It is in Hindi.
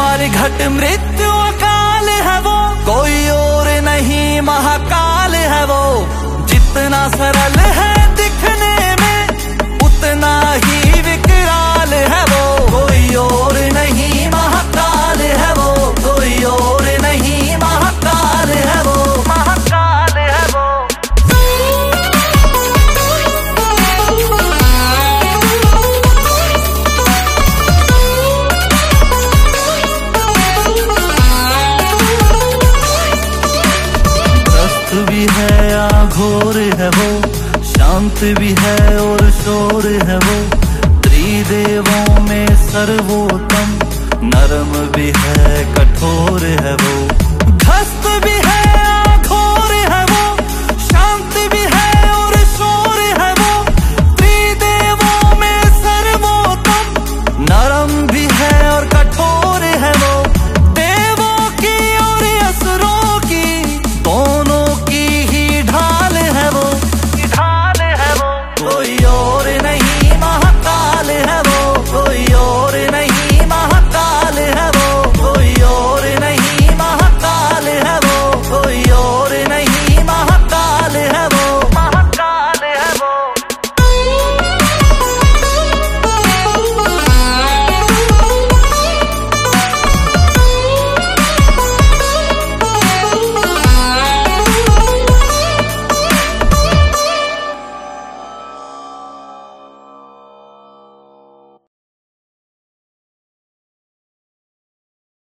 घट मृत्यु अकाल है वो, कोई और नहीं महाकाल है वो। जितना सरल है दिखने में उतना ही विकराल है वो। कोई और नहीं महाकाल है वो, कोई और नहीं महाकाल है वो, महाकाल है वो। भी है या घोर है वो, शांत भी है और शोर है वो। त्रिदेवों में सर्वोत्तम, नरम भी है कठोर है वो। घस